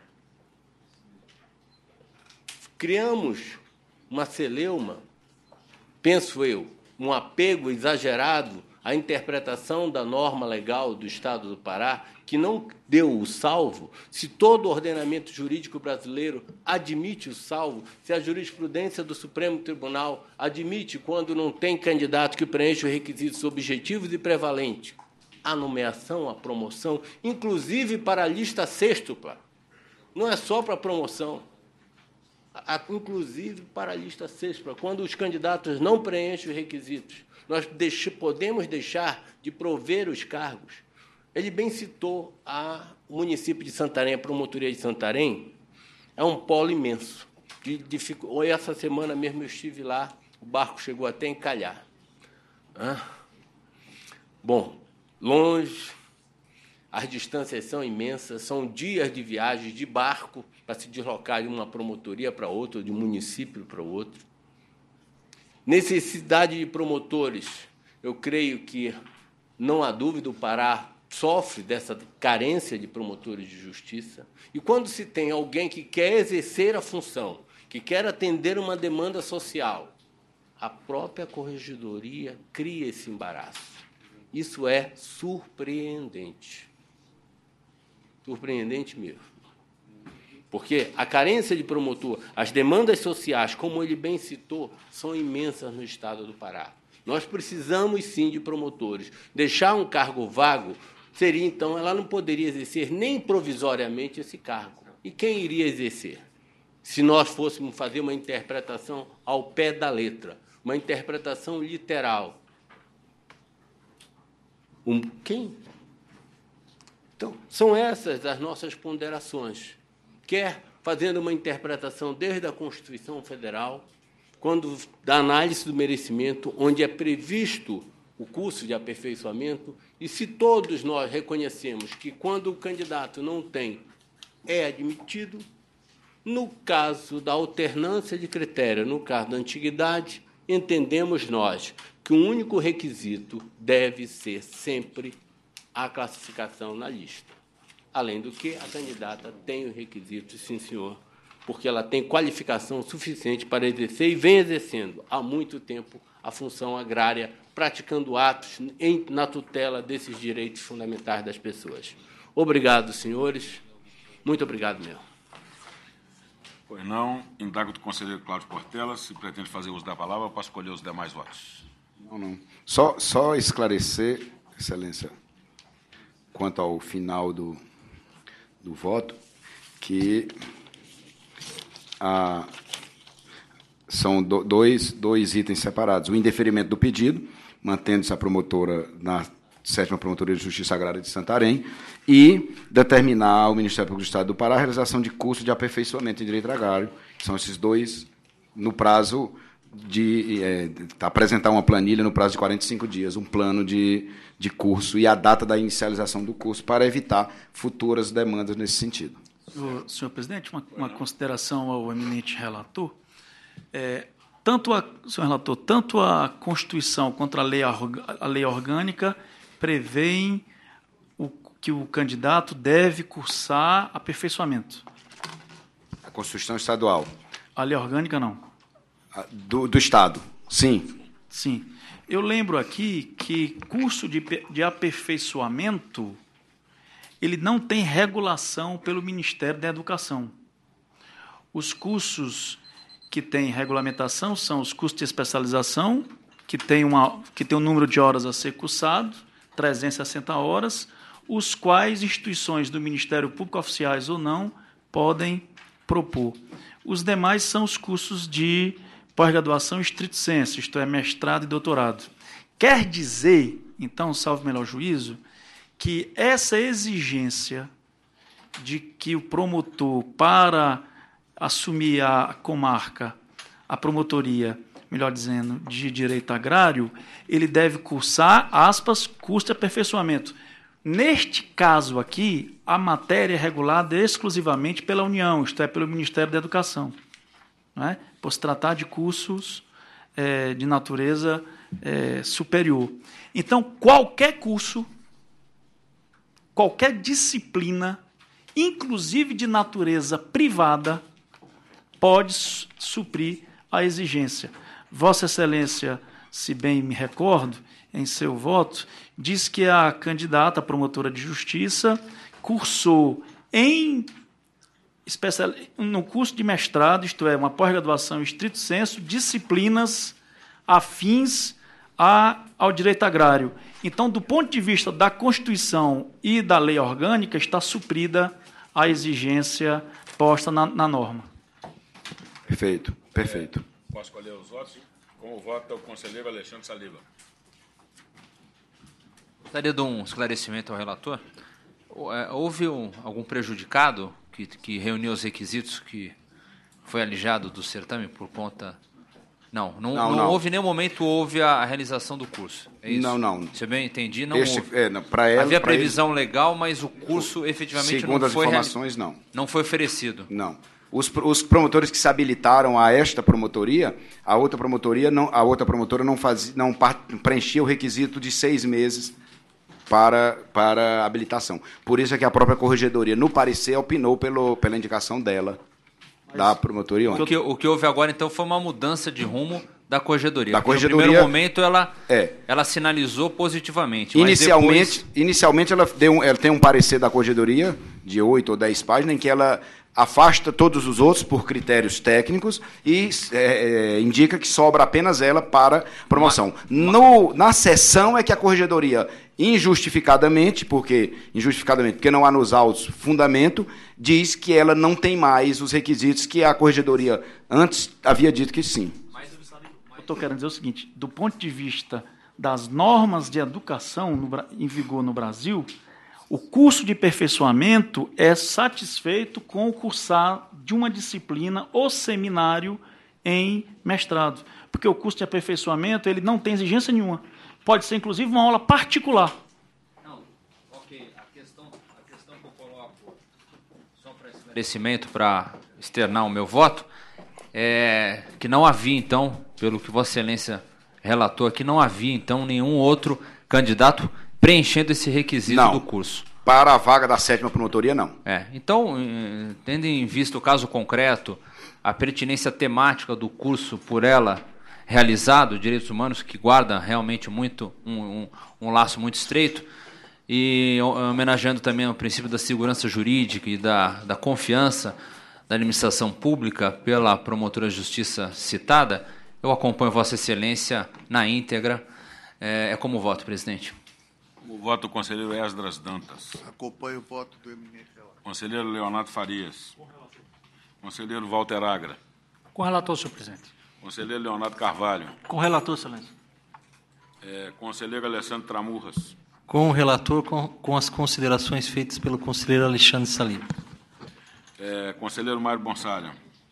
Criamos uma celeuma, penso eu, um apego exagerado à interpretação da norma legal do Estado do Pará, que não deu o salvo. Se todo o ordenamento jurídico brasileiro admite o salvo, se a jurisprudência do Supremo Tribunal admite, quando não tem candidato que preenche os requisitos objetivos e prevalentes, a nomeação, a promoção, inclusive para a lista sêxtupla, não é só para a promoção, a, inclusive para a lista sêxtupla, quando os candidatos não preenchem os requisitos, nós deix, podemos deixar de prover os cargos. Ele bem citou a, o município de Santarém, a promotoria de Santarém, é um polo imenso. De, de, essa semana mesmo eu estive lá, o barco chegou até a encalhar. Ah. Bom, longe, as distâncias são imensas, são dias de viagem de barco para se deslocar de uma promotoria para outra, de um município para outro. Necessidade de promotores, eu creio que, não há dúvida, o Pará sofre dessa carência de promotores de justiça. E quando se tem alguém que quer exercer a função, que quer atender uma demanda social, a própria corregedoria cria esse embaraço. Isso é surpreendente. Surpreendente mesmo. Porque a carência de promotor, as demandas sociais, como ele bem citou, são imensas no Estado do Pará. Nós precisamos, sim, de promotores. Deixar um cargo vago seria, então, ela não poderia exercer nem provisoriamente esse cargo. E quem iria exercer? Se nós fôssemos fazer uma interpretação ao pé da letra, uma interpretação literal. Um, quem? Então, são essas as nossas ponderações. Quer fazendo uma interpretação desde a Constituição Federal, quando da análise do merecimento, onde é previsto o curso de aperfeiçoamento, e se todos nós reconhecemos que, quando o candidato não tem, é admitido, no caso da alternância de critério, no caso da antiguidade, entendemos nós que o único requisito deve ser sempre a classificação na lista. Além do que, a candidata tem os requisitos, sim, senhor, porque ela tem qualificação suficiente para exercer e vem exercendo há muito tempo a função agrária, praticando atos em, na tutela desses direitos fundamentais das pessoas. Obrigado, senhores. Muito obrigado mesmo. Pois não. Indago do conselheiro Cláudio Portela, se pretende fazer uso da palavra para escolher os demais votos. Não, não. Só, só esclarecer, Excelência, quanto ao final do, do voto, que a, são do, dois, dois itens separados. O indeferimento do pedido, mantendo-se a promotora na sétima Promotoria de Justiça Agrária de Santarém, e determinar ao Ministério Público do Estado do Pará a realização de curso de aperfeiçoamento em direito agrário. São esses dois, no prazo de é, apresentar uma planilha no prazo de quarenta e cinco dias, um plano de, de curso e a data da inicialização do curso, para evitar futuras demandas nesse sentido. Senhor, senhor presidente, uma, uma consideração ao eminente relator. É, tanto a, senhor relator, tanto a Constituição quanto a lei, a lei orgânica prevêem o, que o candidato deve cursar aperfeiçoamento. A Constituição Estadual. A lei orgânica, não. Do, do Estado, sim. Sim. Eu lembro aqui que curso de, de aperfeiçoamento ele não tem regulação pelo Ministério da Educação. Os cursos que têm regulamentação são os cursos de especialização, que tem, uma, que tem um número de horas a ser cursado, trezentas e sessenta horas, os quais instituições do Ministério Público, oficiais ou não, podem propor. Os demais são os cursos de pós-graduação estrito sensu, isto é, mestrado e doutorado. Quer dizer, então, salvo melhor juízo, que essa exigência de que o promotor, para assumir a comarca, a promotoria, melhor dizendo, de direito agrário, ele deve cursar, aspas, curso de aperfeiçoamento. Neste caso aqui, a matéria é regulada exclusivamente pela União, isto é, pelo Ministério da Educação, não é? Por se tratar de cursos é, de natureza é, superior. Então, qualquer curso, qualquer disciplina, inclusive de natureza privada, pode suprir a exigência. Vossa Excelência, se bem me recordo, em seu voto, diz que a candidata a promotora de justiça cursou em especial, no curso de mestrado, isto é, uma pós-graduação em estrito senso, disciplinas afins a, ao direito agrário. Então, do ponto de vista da Constituição e da lei orgânica, está suprida a exigência posta na, na norma. Perfeito, perfeito. É, posso escolher os votos? Com o voto do conselheiro Alexandre Saliba. Gostaria de um esclarecimento ao relator. Houve um, algum prejudicado que, que reuniu os requisitos que foi alijado do certame por conta... Não, não, não, não, não. houve em nenhum momento houve a, a realização do curso. É isso? Não, não. Se eu bem entendi, não Esse, houve. É, não, pra ela, havia pra previsão ele, legal, mas o curso efetivamente segundo não foi... Segundo as informações, reali... não. Não foi oferecido. Não. Os, os promotores que se habilitaram a esta promotoria, a outra promotoria não, a outra promotora não, fazia, não preenchia o requisito de seis meses para, para habilitação. Por isso é que a própria corregedoria, no parecer, opinou pelo, pela indicação dela, mas, da promotoria. O que, o que houve agora, então, foi uma mudança de rumo da corregedoria. Da corregedoria, no primeiro momento, ela, é. ela sinalizou positivamente. Inicialmente, mas depois... inicialmente ela, deu um, ela tem um parecer da corregedoria, de oito ou dez páginas, em que ela afasta todos os outros por critérios técnicos e é, indica que sobra apenas ela para promoção. No, na sessão é que a corregedoria, injustificadamente, porque injustificadamente, porque não há nos autos fundamento, diz que ela não tem mais os requisitos que a corregedoria antes havia dito que sim. Eu estou querendo dizer o seguinte, do ponto de vista das normas de educação no, em vigor no Brasil, o curso de aperfeiçoamento é satisfeito com o cursar de uma disciplina ou seminário em mestrado, porque o curso de aperfeiçoamento ele não tem exigência nenhuma. Pode ser, inclusive, uma aula particular. Não, ok. A questão, a questão que eu coloco, só para esclarecimento, para externar o meu voto, é que não havia, então, pelo que Vossa Excelência relatou aqui, não havia, então, nenhum outro candidato preenchendo esse requisito não, do curso. Para a vaga da sétima promotoria, não. É, então, tendo em vista o caso concreto, a pertinência temática do curso por ela realizado, Direitos Humanos, que guarda realmente muito um, um, um laço muito estreito, e homenageando também o princípio da segurança jurídica e da, da confiança da administração pública pela promotora de justiça citada, eu acompanho Vossa Excelência na íntegra. É, é como voto, presidente. O voto do conselheiro Esdras Dantas. Acompanho o voto do eminente relator. Conselheiro Leonardo Farias. Conselheiro Walter Agra. Com relator, senhor presidente. Conselheiro Leonardo Carvalho. Com relator, excelência. É, conselheiro Alessandro Tramurras. Com o relator, com, com as considerações feitas pelo conselheiro Alexandre Saliba. É, conselheiro Mário Bonsalha.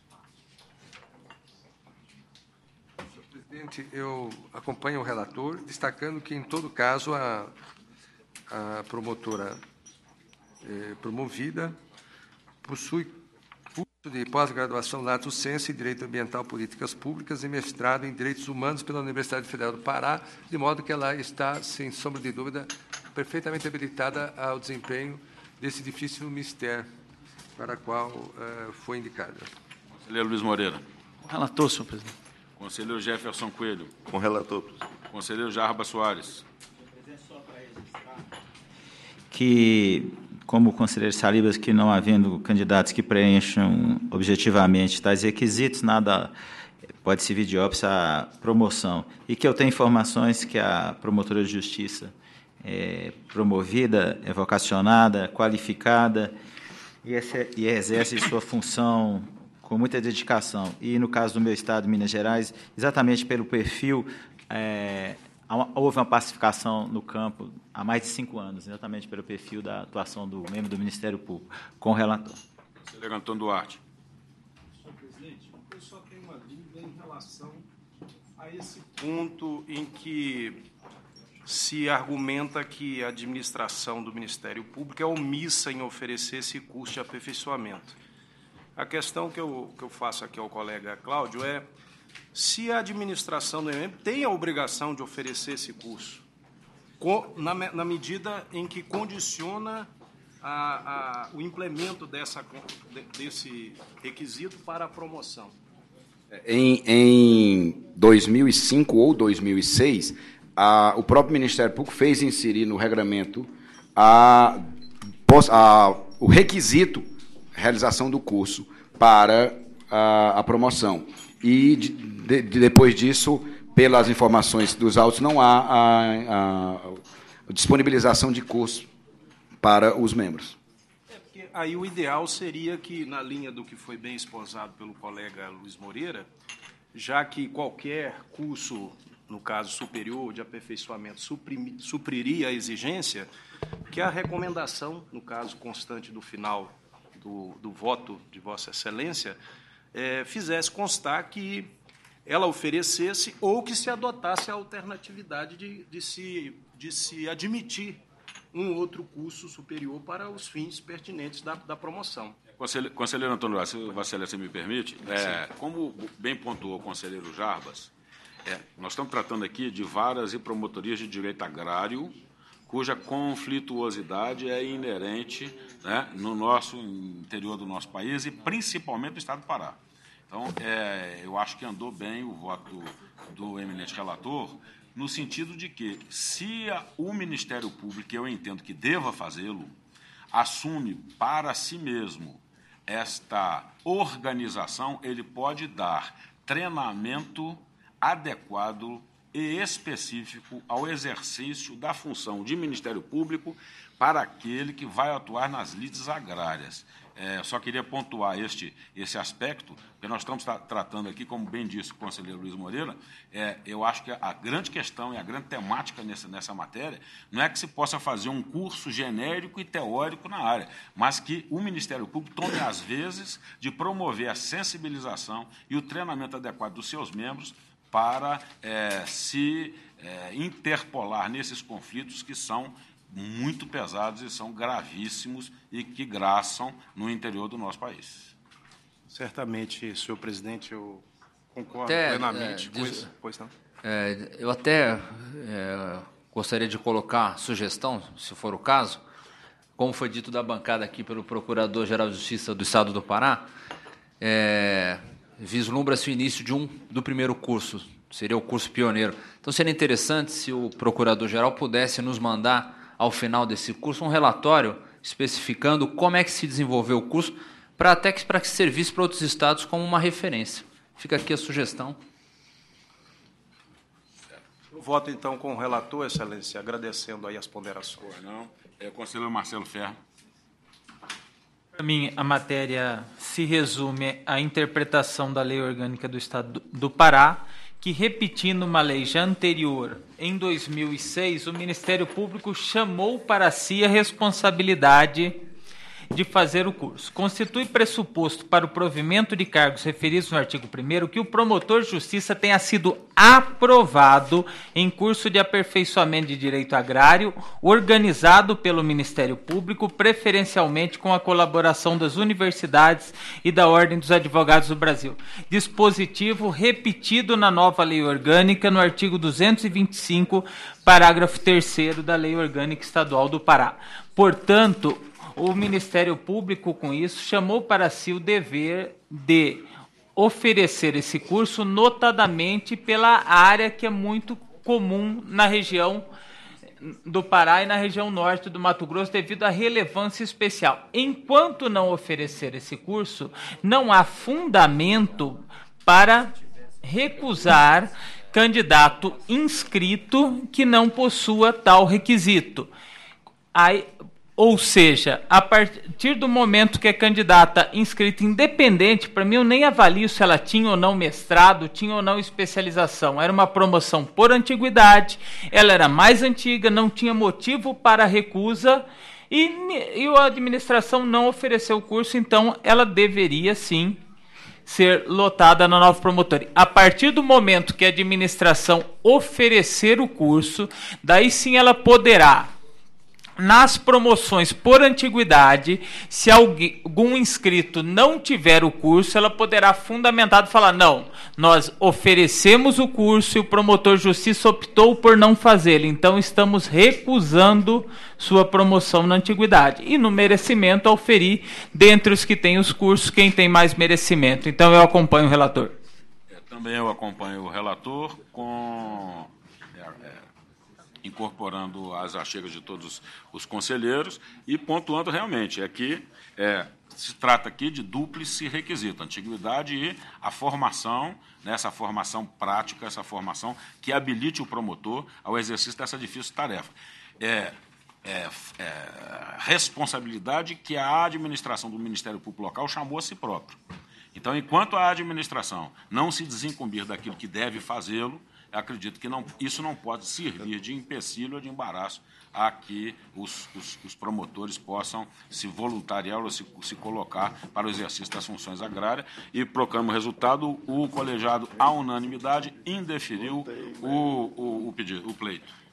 Presidente, eu acompanho o relator, destacando que, em todo caso, a, a promotora eh, promovida possui curso de pós-graduação lato sensu em Direito Ambiental e Políticas Públicas e mestrado em Direitos Humanos pela Universidade Federal do Pará, de modo que ela está, sem sombra de dúvida, perfeitamente habilitada ao desempenho desse difícil mistério para o qual eh, foi indicada. Conselheiro Luiz Moreira. Com relator, senhor presidente. Conselheiro Jefferson Coelho. Com relator, presidente. Conselheiro Jarba Soares. Que, como o conselheiro Saliba, que não havendo candidatos que preencham objetivamente tais requisitos, nada pode servir de óbice à promoção. E que eu tenho informações que a promotora de justiça é promovida, é vocacionada, qualificada e, esse, e exerce sua função com muita dedicação. E, no caso do meu estado, Minas Gerais, exatamente pelo perfil é, houve uma pacificação no campo há mais de cinco anos, exatamente pelo perfil da atuação do membro do Ministério Público, com o relator. Conselheiro Antônio Duarte. Senhor presidente, eu só tenho uma dúvida em relação a esse ponto em que se argumenta que a administração do Ministério Público é omissa em oferecer esse curso de aperfeiçoamento. A questão que eu, que eu faço aqui ao colega Cláudio é se a administração do M M tem a obrigação de oferecer esse curso, na, na medida em que condiciona a, a, o implemento dessa, desse requisito para a promoção. Em, em dois mil e cinco ou dois mil e seis, a, o próprio Ministério Público fez inserir no regramento a, a, o requisito realização do curso para a, a promoção. E, de, de, depois disso, pelas informações dos autos, não há a, a, a disponibilização de curso para os membros. É porque aí o ideal seria que, na linha do que foi bem esposado pelo colega Luiz Moreira, já que qualquer curso, no caso superior, de aperfeiçoamento, suprim, supriria a exigência, que a recomendação, no caso constante do final do, do voto de Vossa Excelência, é, fizesse constar que ela oferecesse ou que se adotasse a alternatividade de, de, se, de se admitir um outro curso superior para os fins pertinentes da, da promoção. Conselheiro, conselheiro Antônio Duarte, se Vossa Excelência me permite, é, como bem pontuou o conselheiro Jarbas, é, nós estamos tratando aqui de varas e promotorias de direito agrário, cuja conflituosidade é inerente, né, no nosso interior do nosso país e principalmente no Estado do Pará. Então, é, eu acho que andou bem o voto do eminente relator, no sentido de que, se a, o Ministério Público, eu entendo que deva fazê-lo, assume para si mesmo esta organização, ele pode dar treinamento adequado e específico ao exercício da função de Ministério Público para aquele que vai atuar nas lides agrárias. É, só queria pontuar este, esse aspecto, porque nós estamos tra tratando aqui, como bem disse o conselheiro Luiz Moreira, é, eu acho que a grande questão e a grande temática nessa, nessa matéria não é que se possa fazer um curso genérico e teórico na área, mas que o Ministério Público tome as vezes de promover a sensibilização e o treinamento adequado dos seus membros para é, se é, interpolar nesses conflitos que são muito pesados e são gravíssimos e que graçam no interior do nosso país. Certamente, senhor presidente, eu concordo até, plenamente é, com diz, isso. Pois não. É, eu até é, gostaria de colocar sugestão, se for o caso, como foi dito da bancada aqui pelo Procurador-Geral de Justiça do Estado do Pará, é, vislumbra-se o início de um, do primeiro curso, seria o curso pioneiro. Então, seria interessante se o Procurador-Geral pudesse nos mandar, ao final desse curso, um relatório especificando como é que se desenvolveu o curso, para até que, para que servisse para outros estados como uma referência. Fica aqui a sugestão. Eu voto, então, com o relator, Excelência, agradecendo aí as ponderações. Não, é o conselheiro Marcelo Ferro. Para mim, a matéria se resume à interpretação da Lei Orgânica do Estado do Pará, que, repetindo uma lei já anterior, em dois mil e seis, o Ministério Público chamou para si a responsabilidade de fazer o curso. Constitui pressuposto para o provimento de cargos referidos no artigo primeiro que o promotor de justiça tenha sido aprovado em curso de aperfeiçoamento de direito agrário organizado pelo Ministério Público, preferencialmente com a colaboração das universidades e da Ordem dos Advogados do Brasil. Dispositivo repetido na nova Lei Orgânica no artigo duzentos e vinte e cinco, parágrafo terceiro da Lei Orgânica Estadual do Pará. Portanto, o Ministério Público, com isso, chamou para si o dever de oferecer esse curso, notadamente pela área que é muito comum na região do Pará e na região norte do Mato Grosso, devido à relevância especial. Enquanto não oferecer esse curso, não há fundamento para recusar candidato inscrito que não possua tal requisito. Aí, Ou seja, a partir do momento que a candidata inscrita independente, para mim eu nem avalio se ela tinha ou não mestrado, tinha ou não especialização. Era uma promoção por antiguidade, ela era mais antiga, não tinha motivo para recusa e, e a administração não ofereceu o curso, então ela deveria sim ser lotada na nova promotoria. A partir do momento que a administração oferecer o curso, daí sim ela poderá, nas promoções por antiguidade, se alguém, algum inscrito não tiver o curso, ela poderá fundamentado falar, não, nós oferecemos o curso e o promotor de justiça optou por não fazê-lo, então estamos recusando sua promoção na antiguidade. E no merecimento, auferir, dentre os que têm os cursos, quem tem mais merecimento. Então eu acompanho o relator. É, também eu acompanho o relator com... incorporando as achegas de todos os conselheiros e pontuando realmente, é que é, se trata aqui de dúplice requisito, antiguidade e a formação, né, essa formação prática, essa formação que habilite o promotor ao exercício dessa difícil tarefa. É, é, é responsabilidade que a administração do Ministério Público Local chamou a si próprio. Então, enquanto a administração não se desincumbir daquilo que deve fazê-lo, acredito que não, isso não pode servir de empecilho ou de embaraço a que os, os, os promotores possam se voluntariar ou se, se colocar para o exercício das funções agrárias. E proclamo o resultado, o colegiado, à unanimidade, indeferiu o, o, o pedido, o pleito.